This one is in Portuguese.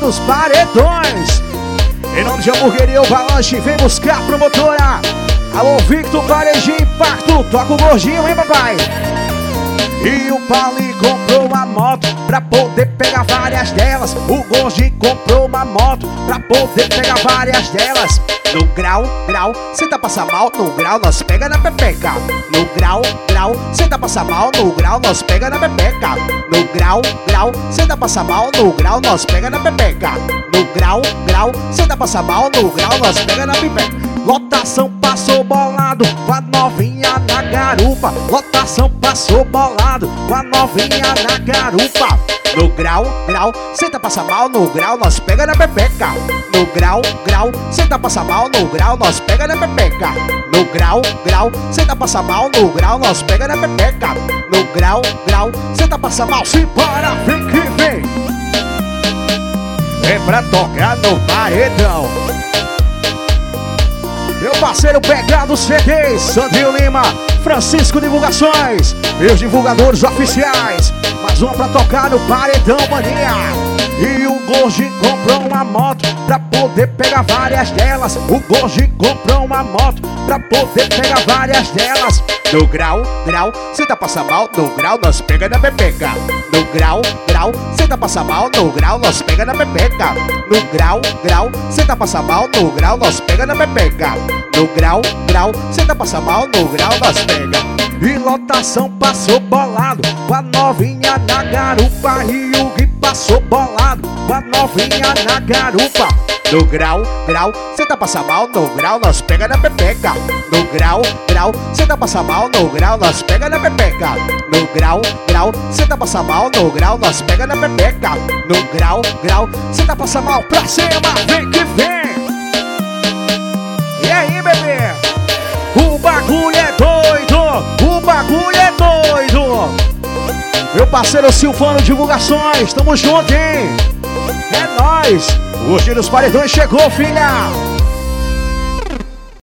dos paredões. Em nome de Hamburgueria o Balanche, vem buscar a promotora. Alô, Victor, Varejinho, Impacto, toca o gordinho, hein, papai? E o Pauli comprou uma moto pra poder pegar várias delas. O Gordinho comprou uma moto pra poder pegar várias delas. No grau, senta passar mal. No grau, nós pega na pepeca. No grau, senta passar mal. No grau, nós pega na pepeca. No grau, senta passar mal. No grau, nós pega na pepeca. No grau, senta passar mal. No grau, nós pega na pepeca. Lotação passou bolado com a novinha na garupa. Lotação passou bolado com a novinha na garupa. No grau, senta passar mal. No grau, nós pega na pepeca. No grau, senta passar mal. No grau, nós pega na pepeca. No grau, senta passar mal. No grau, nós pega na pepeca. No grau, senta passar mal. Se para, vem que vem. Vem pra tocar no paredão. Meu parceiro Pegado CDs, Sandrinho Lima, Francisco Divulgações, meus divulgadores oficiais. Mais uma pra tocar no paredão, maninha. E o Gordinho comprou uma moto pra poder pegar várias delas. O Gordinho comprou uma moto pra poder pegar várias delas. No grau, senta passar mal. No grau, nós pega na pepeca. No grau, senta passar mal. No grau, nós pega na pepeca. No grau, senta passar mal. No grau, nós pega na pepeca. No grau, senta passar mal. No grau, nós pega. E lotação passou bolado com a novinha na garupa. E o Gui passou bolado com a novinha na garupa. No grau, senta passar mal. No grau, nós pega na pepeca. No grau, senta passar mal. No grau, nós pega na pepeca. No grau, senta passar mal. No grau, nós pega na pepeca. No grau, senta passar mal. Pra cima, vem que vem. E aí, bebê? O bagulho é doido. O bagulho é doido. Meu parceiro Silvano Divulgações, tamo junto, hein? É nóis. O Giro dos Paredões chegou, filha.